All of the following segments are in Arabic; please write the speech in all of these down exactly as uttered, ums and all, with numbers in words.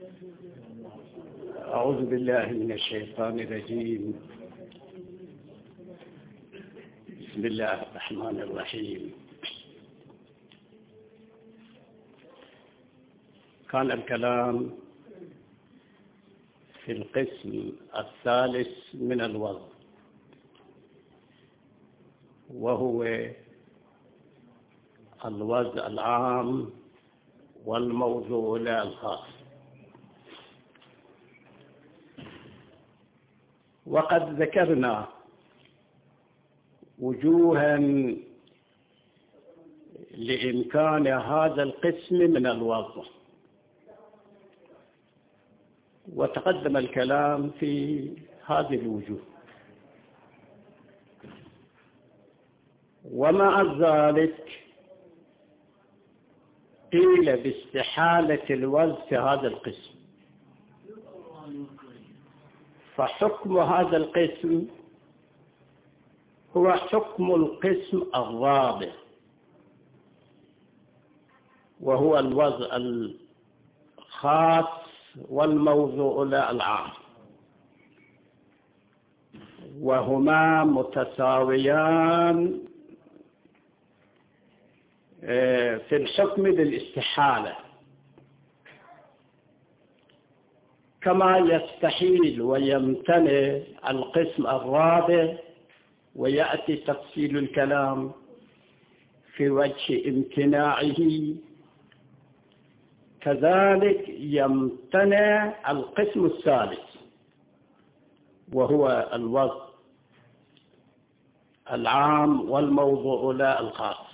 أعوذ بالله من الشيطان الرجيم. بسم الله الرحمن الرحيم. كان الكلام في القسم الثالث من الوضع، وهو الوضع العام والموضوع لا الخاص. وقد ذكرنا وجوها لإمكان هذا القسم من الوضع، وتقدم الكلام في هذه الوجوه. ومع ذلك قيل باستحالة الوضع في هذا القسم، فحكم هذا القسم هو حكم القسم الرابع، وهو الوضع الخاص والموضوع لا العام، وهما متساويان في الحكم بالاستحالة، كما يستحيل ويمتنع القسم الرابع، ويأتي تفصيل الكلام في وجه امتناعه. كذلك يمتنع القسم الثالث، وهو الوضع العام والموضوع لا الخاص.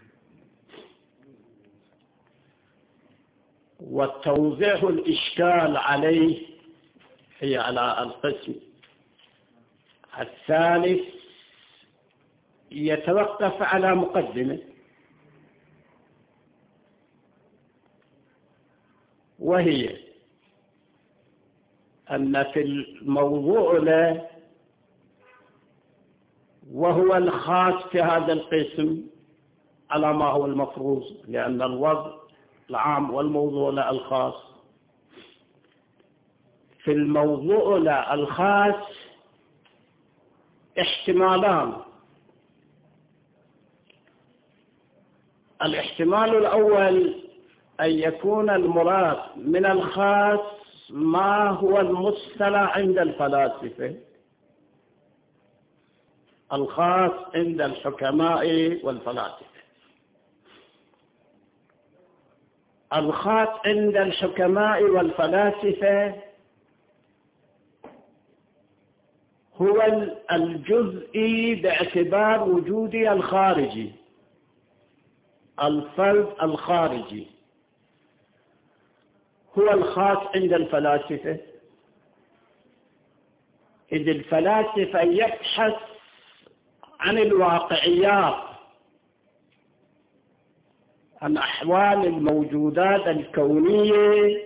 وتوضيح الإشكال عليه هي على القسم الثالث يتوقف على مقدمة، وهي أن في الموضوع له وهو الخاص في هذا القسم على ما هو المفروض، لأن الوضع العام والموضوع لا الخاص. في الموضوع لا الخاص احتمالان: الاحتمال الأول أن يكون المراد من الخاص ما هو المصطلح عند الفلاسفة، الخاص عند الحكماء والفلاسفة. الخاص عند الحكماء والفلاسفة هو الجزئي باعتبار وجوده الخارجي، الفرد الخارجي هو الخاص عند الفلاسفة، إذ الفلاسفة يبحث عن الواقعيات، عن أحوال الموجودات الكونية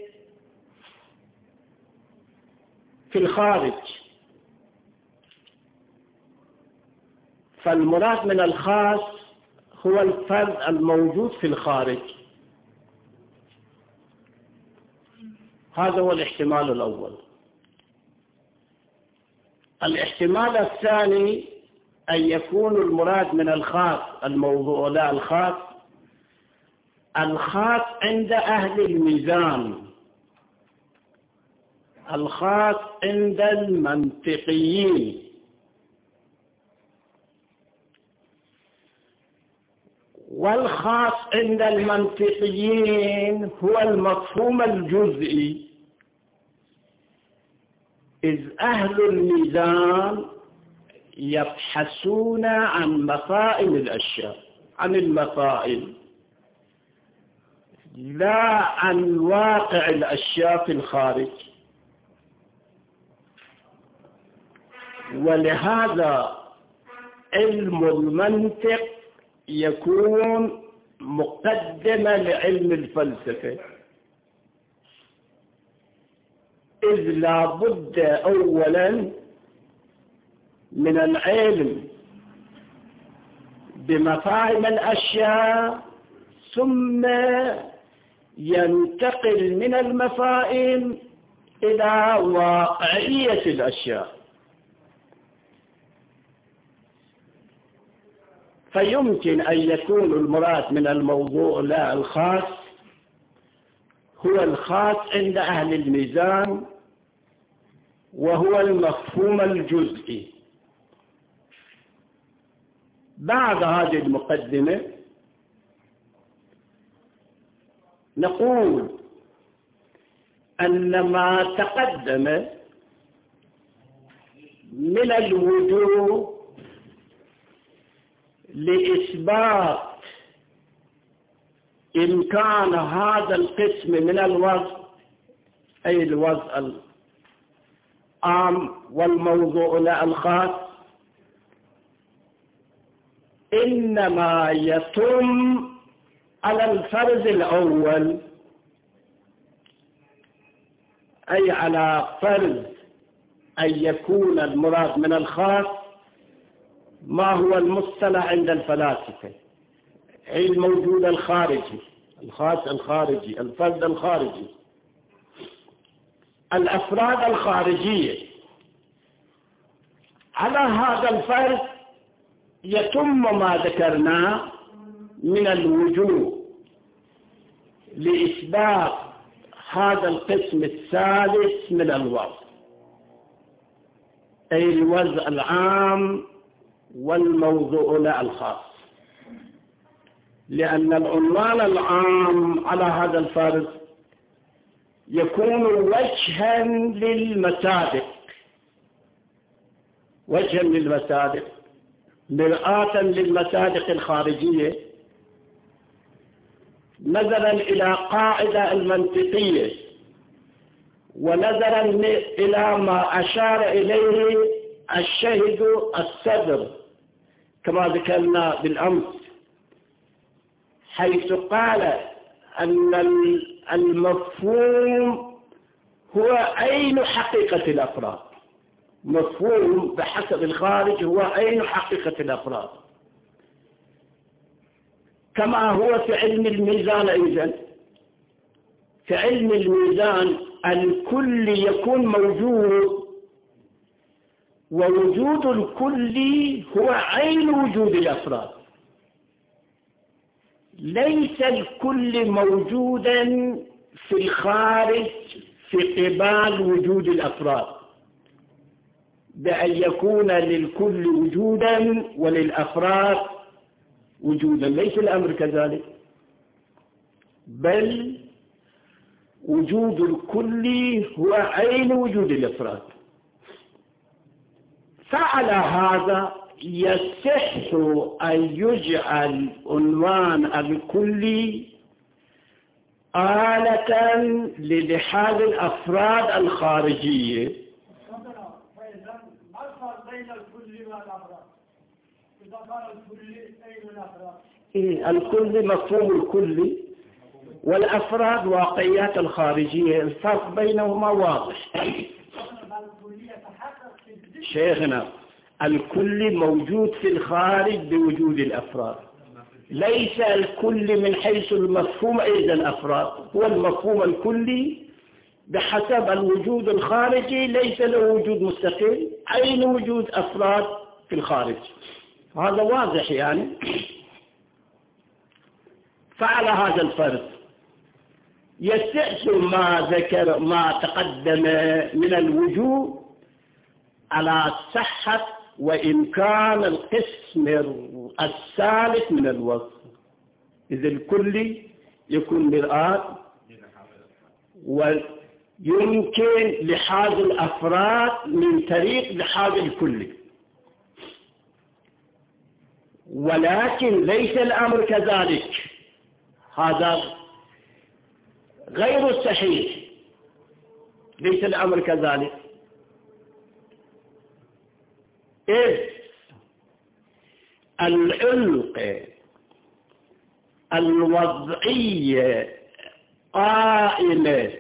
في الخارج. فالمراد من الخاص هو الفرد الموجود في الخارج. هذا هو الاحتمال الأول. الاحتمال الثاني أن يكون المراد من الخاص الموضوع لا الخاص، الخاص عند أهل الميزان، الخاص عند المنطقيين. والخاص عند المنطقيين هو المفهوم الجزئي، إذ أهل الميزان يبحثون عن مفاهيم الأشياء، عن المفاهيم، لا عن واقع الأشياء في الخارج. ولهذا علم المنطق يكون مقدمة لعلم الفلسفة، إذ لا بد أولا من العلم بمفاهيم الأشياء، ثم ينتقل من المفاهيم إلى واقعية الأشياء، فيمكن أن يكون المراد من الموضوع لا الخاص هو الخاص عند أهل الميزان، وهو المفهوم الجزئي. بعد هذه المقدمة نقول أن ما تقدم من الوجوه لإثبات إمكان هذا القسم من الوضع، أي الوضع العام والموضوع لا الخاص، إنما يتم على الفرض الأول، أي على فرض أن يكون المراد من الخاص ما هو المصطلح عند الفلاسفة، أي الموجود الخارجي، الخاص الخارجي، الفرد الخارجي، الأفراد الخارجية. على هذا الفرد يتم ما ذكرناه من الوجوه لإثبات هذا القسم الثالث من الوضع، أي الوضع العام والموضوع لا الخاص، لأن العنوان العام على هذا الفرد يكون وجها للمصادق، وجها للمصادق، مرآة للمصادق الخارجية، نظرا إلى قاعدة المنطقية، ونظرا إلى ما أشار إليه الشاهد الصدر كما ذكرنا بالأمس، حيث قال أن المفهوم هو عين حقيقة الأفراد، مفهوم بحسب الخارج هو عين حقيقة الأفراد، كما هو في علم الميزان أيضا. في علم الميزان الكل يكون موجود، ووجود الكل هو عين وجود الأفراد، ليس الكل موجودا في الخارج في قبال وجود الأفراد، بأن يكون للكل وجودا وللأفراد وجودا، ليس الأمر كذلك، بل وجود الكل هو عين وجود الأفراد. فعلى هذا يصح أن يجعل عنوان الكل آلة للحاظ الأفراد الخارجية. ما الفرق بين الكل والأفراد؟ إذا قال الكل أين الأفراد؟ إيه الكل مفهوم الكل، والأفراد واقعيات الخارجية، الفرق بينهما واضح. شيخنا الكل موجود في الخارج بوجود الأفراد، ليس الكل من حيث المفهوم أيضا الأفراد، هو المفهوم الكلي بحسب الوجود الخارجي ليس له وجود مستقل، أين وجود أفراد في الخارج، هذا واضح يعني. فعلى هذا الفرق يستأثر ما ذكر ما تقدم من الوجوه على صحة وإمكان القسم الثالث من الوصف، إذ الكل يكون مرآة، ويمكن لحاظ الأفراد من طريق لحاظ الكل، ولكن ليس الأمر كذلك، هذا غير صحيح، ليس الأمر كذلك، إذ العلق الوضعية قائمة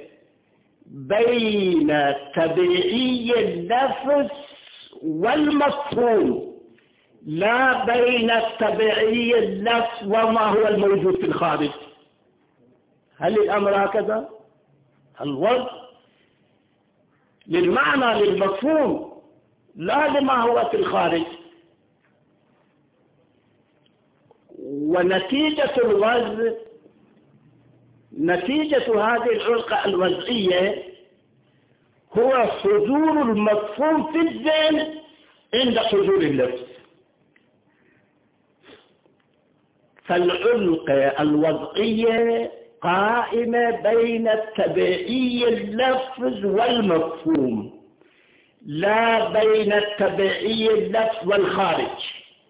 بين تبعي اللفظ والمفهوم، لا بين تبعي اللفظ وما هو الموجود في الخارج. هل الأمر هكذا؟ الوضع للمعنى للمفهوم لا لما هو في الخارج. ونتيجة الوضع نتيجة هذه العلاقة الوضعية هو حضور المفهوم في الذهن عند حضور اللفظ. فالعلاقة الوضعية قائمة بين التبعي اللفظ والمفهوم، لا بين التبعي اللفظ والخارج.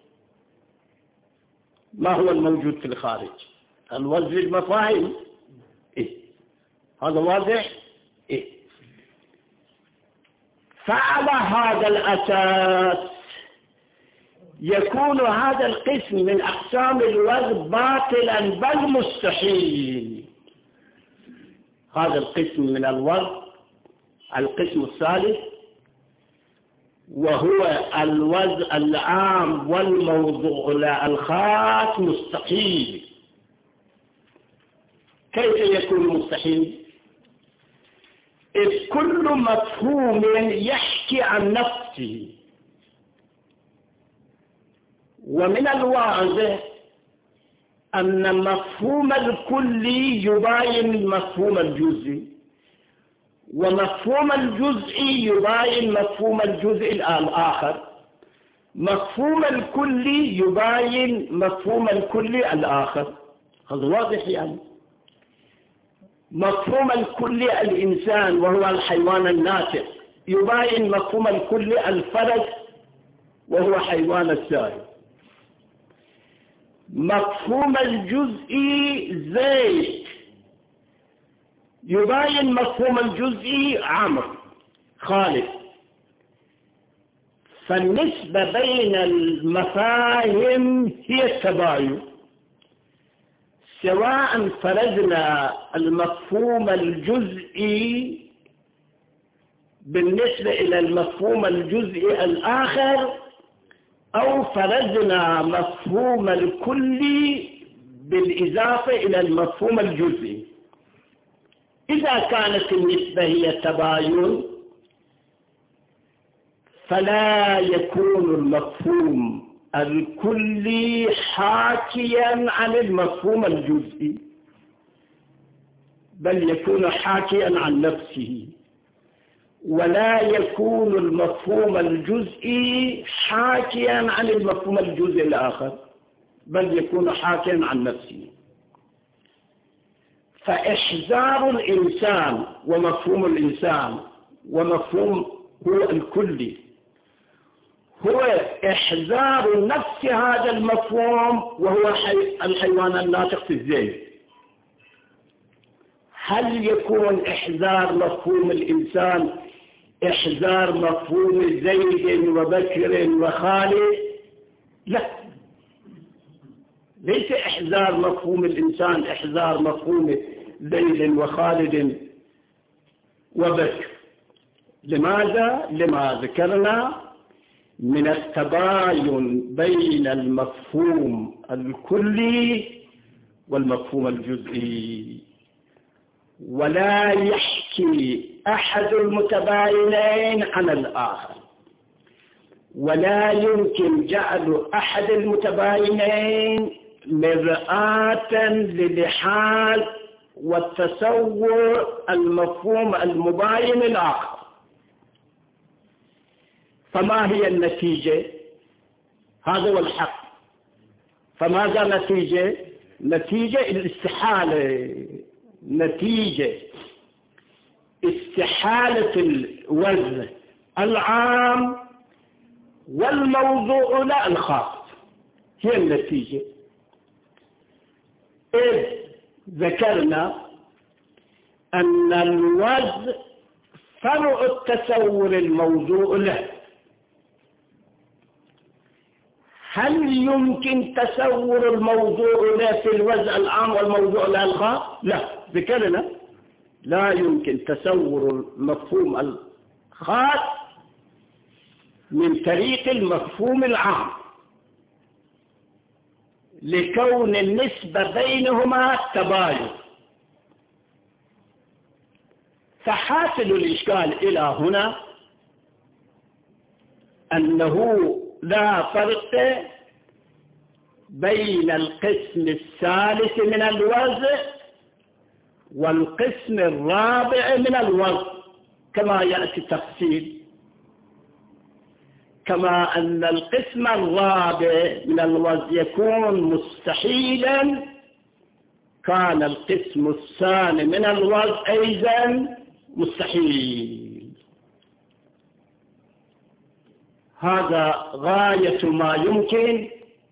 ما هو الموجود في الخارج؟ الوضع المفاهيم. إيه؟ هذا واضح؟ إيه؟ فعلى هذا الأساس يكون هذا القسم من أقسام الوضع باطلا بل مستحيل. هذا القسم من الوضع القسم الثالث وهو الوضع العام والموضوع الخاص مستحيل. كيف يكون مستحيل؟ إذ كل مفهوم يحكي عن نفسه، ومن الواضح أن مفهوم الكلي يباين مفهوم الجزئي، ومفهوم الجزئي يباين مفهوم الجزء الآخر، مفهوم الكلي يباين مفهوم الكلي الآخر. هذا واضح يعني. مفهوم الكلي الإنسان وهو الحيوان الناطق يباين مفهوم الكلي الفرد وهو حيوان السائر. مفهوم الجزئي زيد يباين مفهوم الجزئي عمرو خالد. فالنسبة بين المفاهيم هي التباين، سواء فرضنا المفهوم الجزئي بالنسبة إلى المفهوم الجزئي الآخر، أو فرضنا مفهوم الكلي بالإضافة إلى المفهوم الجزئي. إذا كانت النسبة هي التباين فلا يكون المفهوم الكلي حاكيا عن المفهوم الجزئي، بل يكون حاكيا عن نفسه، ولا يكون المفهوم الجزئي حاكيا عن المفهوم الجزئي الآخر، بل يكون حاكيا عن نفسه. فإحزار الإنسان ومفهوم الإنسان ومفهوم هو الكلي هو إحزار نفس هذا المفهوم وهو حي... الحيوان الناطق في الذهن. هل يكون إحزار مفهوم الإنسان إحزار مفهوم زيد وبكر وخالد؟ لا، ليس إحزار مفهوم الإنسان إحزار مفهوم زيد وخالد وبكر. لماذا؟ لما ذكرنا من التباين بين المفهوم الكلي والمفهوم الجزئي. ولا يحكي أحد المتباينين عن الآخر، ولا يمكن جعل أحد المتباينين مرآة للحال والتصور المفهوم المباين الآخر. فما هي النتيجة؟ هذا هو الحق. فماذا نتيجة؟ نتيجة الاستحالة، نتيجة استحالة الوزن العام والموضوع لا الخاص هي النتيجة. إذ ذكرنا أن الوزن فرع التصور الموضوع له. هل يمكن تصور الموضوع له في الوزن العام والموضوع له الخاص؟ لا، ذكرنا لا يمكن تصور المفهوم الخاص من طريق المفهوم العام، لكون النسبة بينهما تباين. فحاصل الإشكال إلى هنا أنه لا فرق بين القسم الثالث من الوضع والقسم الرابع من الوضع كما يأتي التفصيل، كما أن القسم الرابع من الوضع يكون مستحيلا، كان القسم الثاني من الوضع أيضا مستحيل. هذا غاية ما يمكن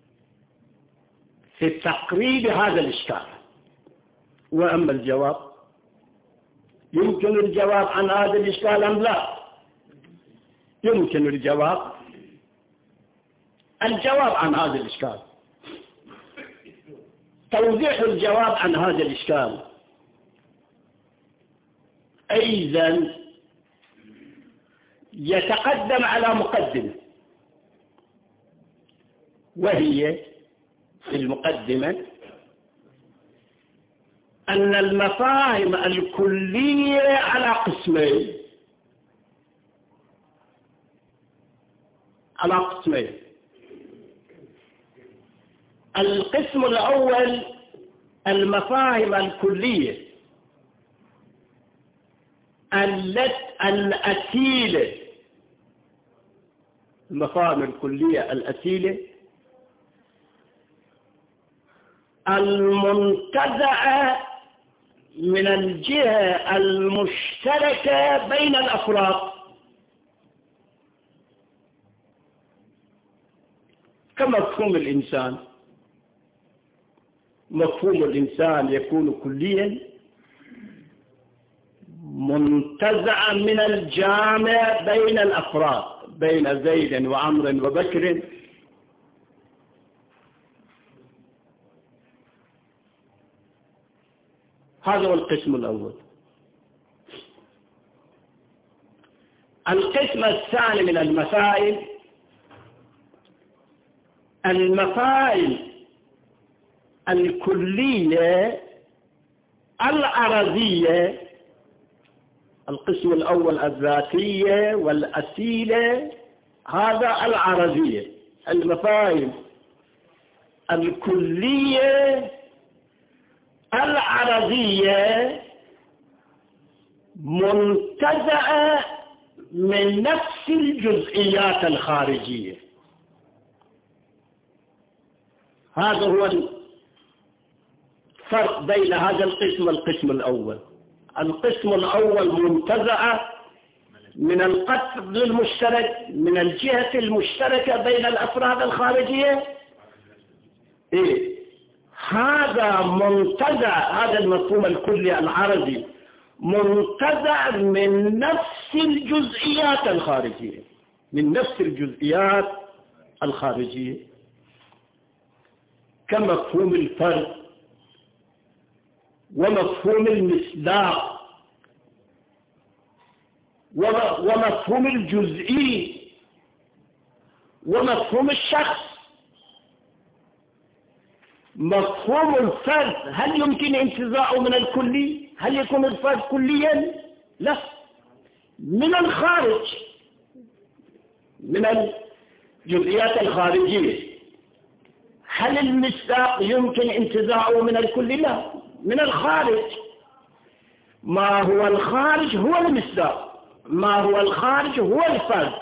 في تقريب هذا الإشكال. وأما الجواب، يمكن الجواب عن هذا الإشكال أم لا؟ يمكن الجواب الجواب عن هذا الإشكال. توضيح الجواب عن هذا الإشكال أيضا يتقدم على مقدمة، وهي في المقدمة أن المفاهيم الكلية على قسمين على قسمين القسم الأول المفاهيم الكلية الأصيلة، المفاهيم الكلية الأصيلة المنتزعة من الجهة المشتركة بين الأفراد، كمفهوم الإنسان. مفهوم الإنسان يكون كليا منتزعا من الجامع بين الأفراد، بين زيد وعمر وبكر. هذا هو القسم الأول. القسم الثاني من المسائل المفاهيم الكلية العرضية. القسم الأول الذاتية والأصيلة، هذا العرضية. المفاهيم الكلية العرضية منتزعة من نفس الجزئيات الخارجية. هذا هو الفرق بين هذا القسم والقسم الأول. القسم الأول منتزعة من القسم المشترك، من الجهة المشتركة بين الأفراد الخارجية. إيه؟ هذا منتزع، هذا المفهوم الكلي العرضي منتزع من نفس الجزئيات الخارجية، من نفس الجزئيات الخارجية، كمفهوم الفرد ومفهوم المصداق ومفهوم الجزئي ومفهوم الشخص. مفهوم الفرد هل يمكن انتزاعه من الكلي؟ هل يكون الفرد كليا؟ لا، من الخارج، من الجزئيات الخارجية. هل المصداق يمكن انتزاعه من الكلي؟ لا، من الخارج. ما هو الخارج هو المصداق، ما هو الخارج هو الفرد.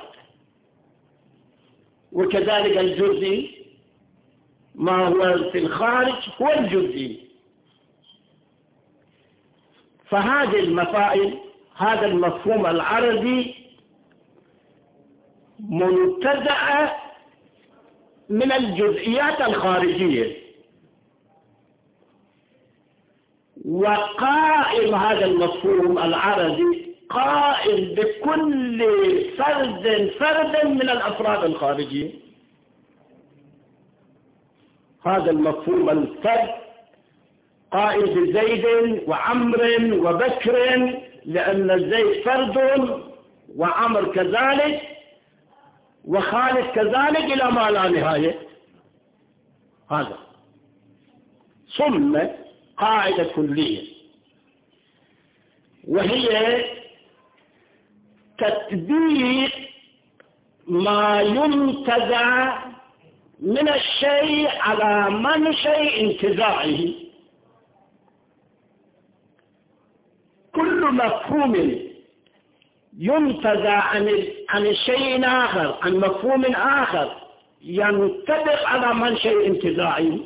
وكذلك الجزئي، ما هو في الخارج هو الجزئي. فهذه المفاهيم، هذا المفهوم العرضي منتزعة من الجزئيات الخارجية، وقائم هذا المفهوم العرضي قائم بكل فرد فرد من الأفراد الخارجية. هذا المفهوم الفرد قائم بزيد وعمر وبكر، لأن زيد فرد وعمر كذلك وخالد كذلك إلى ما لا نهاية. هذا ثم قاعدة كلية، وهي تطبيق ما ينتزع من الشيء على منشأ انتزاعه. كل مفهوم ينتزع عن عن شيء آخر، عن مفهوم آخر، ينطبق على منشأ انتزاعه.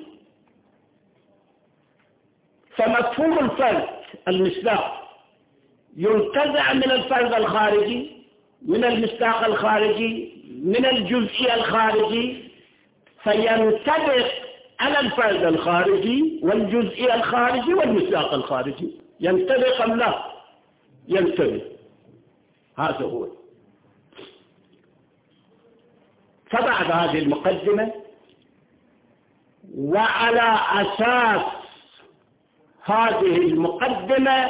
فمفهوم الفرد المصداق ينتزع من الفرد الخارجي، من المصداق الخارجي، من الجزئي الخارجي، فينطبق على الفرد الخارجي والجزئي الخارجي والمصداق الخارجي. ينطبق أم لا؟ ينطبق. هذا هو. فبعد هذه المقدمة وعلى أساس هذه المقدمة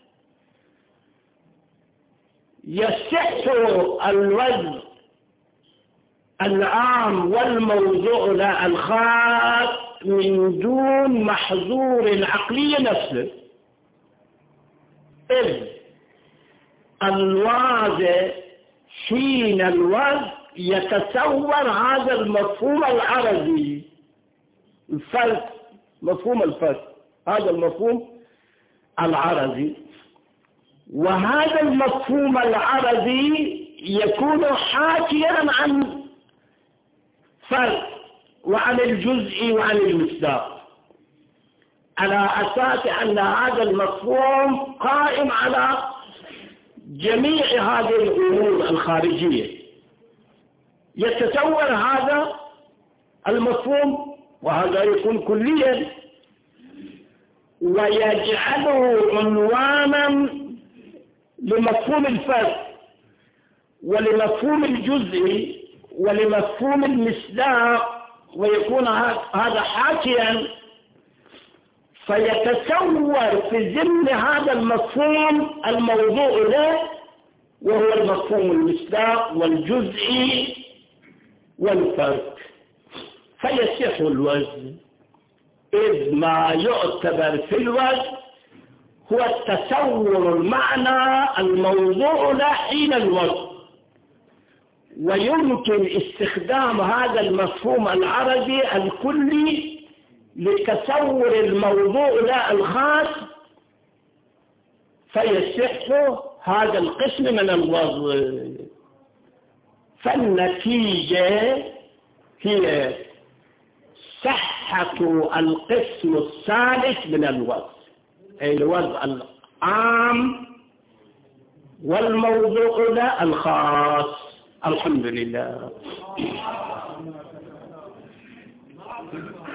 يصح الوضع العام والموضوع لا الخاص من دون محظور العقلية نفسه، إذ الواضع حين الوضع يتصور هذا المفهوم العربي الفرد، مفهوم الفرد، هذا المفهوم العربي، وهذا المفهوم العربي يكون حاكيا عن فرد وعن الجزء وعن المصداق، على أساس أن هذا المفهوم قائم على جميع هذه الأمور الخارجية. يتصور هذا المفهوم وهذا يكون كليا ويجعله عنوانا لمفهوم الفرد ولمفهوم الجزء ولمفهوم المصداق، ويكون هذا حاكيا، فيتصور في ضمن هذا المفهوم الموضوع له وهو المفهوم المصداق والجزئي والفرد، فيصح الوزن، إذ ما يعتبر في الوزن هو التصور المعنى الموضوع له حين الوزن. ويمكن استخدام هذا المفهوم العربي الكلي لتصور الموضوع له الخاص، فيصح هذا القسم من الوضع. فالنتيجة هي صحة القسم الثالث من الوضع، أي الوضع العام والموضوع له الخاص. الحمد لله.